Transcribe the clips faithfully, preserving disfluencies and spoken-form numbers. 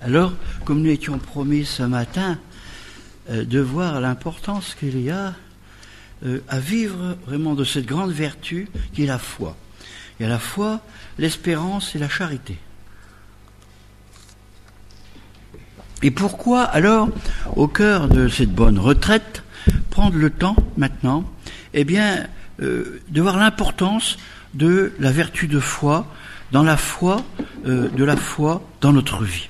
Alors, comme nous étions promis ce matin, euh, de voir l'importance qu'il y a euh, à vivre vraiment de cette grande vertu qui est la foi. Il y a la foi, l'espérance et la charité. Et pourquoi alors, au cœur de cette bonne retraite, prendre le temps maintenant, eh bien, euh, de voir l'importance de la vertu de foi, dans la foi, euh, de la foi dans notre vie.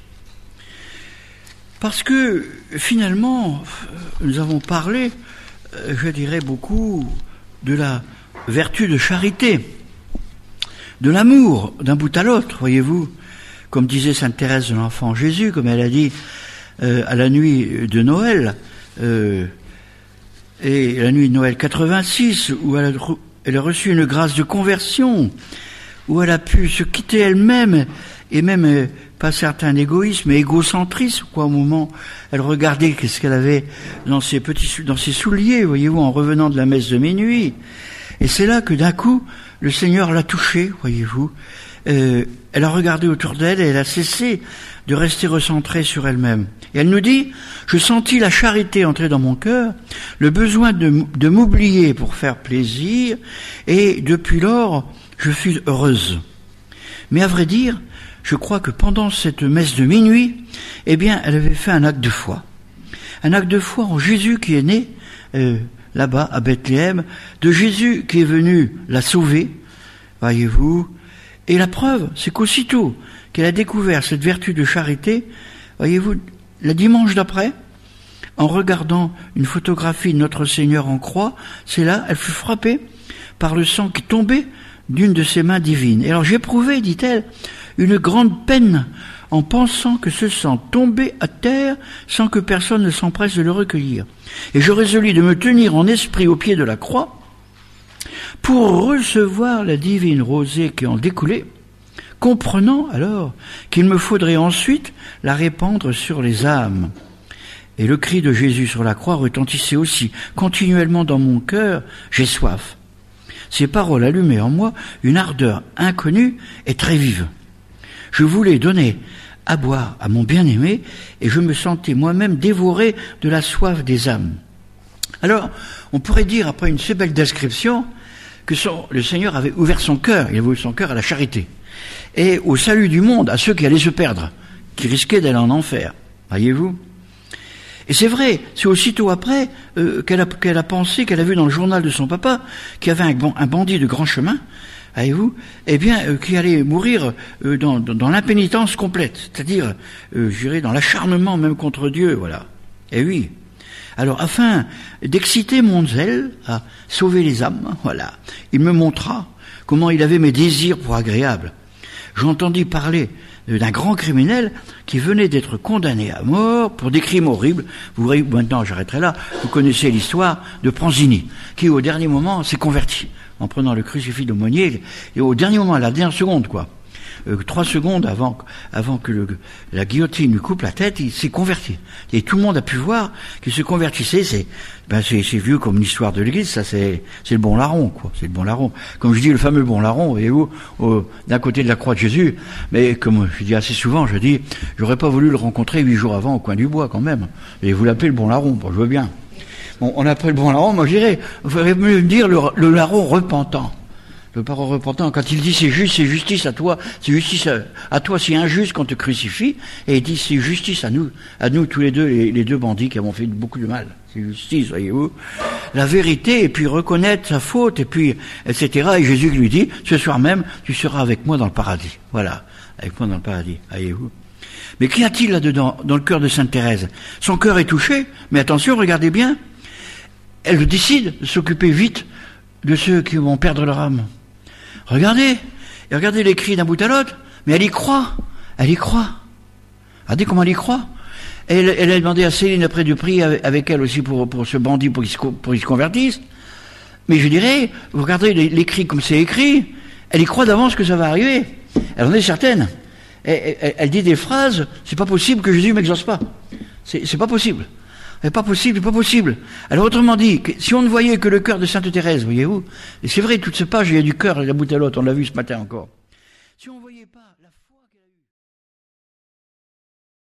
Parce que finalement, nous avons parlé, euh, je dirais beaucoup, de la vertu de charité, de l'amour d'un bout à l'autre, voyez-vous, comme disait Sainte Thérèse de l'Enfant Jésus, comme elle a dit euh, à la nuit de Noël, euh, et la nuit de Noël quatre-vingt-six, où elle a, elle a reçu une grâce de conversion, où elle a pu se quitter elle-même, et même euh, pas certain égoïsme, mais égocentrisme, quoi, au moment où elle regardait qu'est-ce qu'elle avait dans ses petits, dans ses souliers, voyez-vous, en revenant de la messe de minuit. Et c'est là que d'un coup, le Seigneur l'a touchée, voyez-vous. Euh, elle a regardé autour d'elle et elle a cessé de rester recentrée sur elle-même. Et elle nous dit, je sentis la charité entrer dans mon cœur, le besoin de, de m'oublier pour faire plaisir, et depuis lors, je fus heureuse. Mais à vrai dire, je crois que pendant cette messe de minuit, eh bien, elle avait fait un acte de foi. Un acte de foi en Jésus qui est né euh, là-bas, à Bethléem, de Jésus qui est venu la sauver, voyez-vous. Et la preuve, c'est qu'aussitôt qu'elle a découvert cette vertu de charité, voyez-vous, le dimanche d'après, en regardant une photographie de notre Seigneur en croix, c'est là, elle fut frappée par le sang qui tombait d'une de ses mains divines. Et alors j'éprouvais, dit-elle, une grande peine en pensant que ce sang tombait à terre sans que personne ne s'empresse de le recueillir. Et je résolus de me tenir en esprit au pied de la croix pour recevoir la divine rosée qui en découlait, comprenant alors qu'il me faudrait ensuite la répandre sur les âmes. Et le cri de Jésus sur la croix retentissait aussi continuellement dans mon cœur, j'ai soif. Ces paroles allumaient en moi une ardeur inconnue et très vive. Je voulais donner à boire à mon bien-aimé et je me sentais moi-même dévoré de la soif des âmes. Alors, on pourrait dire, après une si belle description, que son, le Seigneur avait ouvert son cœur, il avait ouvert son cœur à la charité, et au salut du monde, à ceux qui allaient se perdre, qui risquaient d'aller en enfer, voyez-vous. Et c'est vrai, c'est aussitôt après euh, qu'elle a, qu'elle a pensé, qu'elle a vu dans le journal de son papa, qu'il y avait un, un bandit de grand chemin, voyez-vous, eh bien, euh, qui allait mourir euh, dans, dans, dans l'impénitence complète, c'est-à-dire, euh, je dirais, dans l'acharnement même contre Dieu, voilà. Et oui. Alors, afin d'exciter mon zèle à sauver les âmes, voilà, il me montra comment il avait mes désirs pour agréables. J'entendis parler d'un grand criminel qui venait d'être condamné à mort pour des crimes horribles. Vous voyez, maintenant j'arrêterai là, vous connaissez l'histoire de Pranzini, qui au dernier moment s'est converti, en prenant le crucifix d'aumônier, et au dernier moment, à la dernière seconde, quoi, euh, trois secondes avant, avant que le, la guillotine lui coupe la tête, il s'est converti. Et tout le monde a pu voir qu'il se convertissait. C'est, ben c'est, c'est vieux comme l'histoire de l'Église, ça c'est, c'est le bon larron, quoi. C'est le bon larron. Comme je dis, le fameux bon larron, voyez-vous, au, d'un côté de la croix de Jésus. Mais comme je dis assez souvent, je dis, j'aurais pas voulu le rencontrer huit jours avant au coin du bois, quand même. Et vous l'appelez le bon larron, bon, je veux bien. Bon, on appelle le bon larron, moi je dirais, il faudrait mieux me dire le, le larron repentant. Le parent repentant, quand il dit c'est juste, c'est justice à toi, c'est justice à, à toi, c'est injuste qu'on te crucifie, et il dit c'est justice à nous, à nous tous les deux, les, les deux bandits qui avons fait beaucoup de mal. C'est justice, voyez-vous. La vérité, et puis reconnaître sa faute, et puis, et cetera. Et Jésus lui dit, ce soir même, tu seras avec moi dans le paradis. Voilà. Avec moi dans le paradis, voyez-vous. Mais qu'y a-t-il là-dedans, dans le cœur de Sainte Thérèse? Son cœur est touché, mais attention, regardez bien. Elle décide de s'occuper vite de ceux qui vont perdre leur âme. Regardez, et regardez les cris d'un bout à l'autre, mais elle y croit, elle y croit. Regardez comment elle y croit. Elle, elle a demandé à Céline après du prix avec, avec elle aussi pour, pour ce bandit pour qu'il se, pour qu'il se convertisse. Mais je dirais, vous regardez les, les cris comme c'est écrit, elle y croit d'avance que ça va arriver. Elle en est certaine. Elle, elle, elle dit des phrases, c'est pas possible que Jésus m'exauce pas. C'est, c'est pas possible. C'est pas possible, c'est pas possible. Alors autrement dit, si on ne voyait que le cœur de Sainte Thérèse, voyez-vous, et c'est vrai, toute cette page, il y a du cœur, la bout à l'autre, on l'a vu ce matin encore. Si on voyait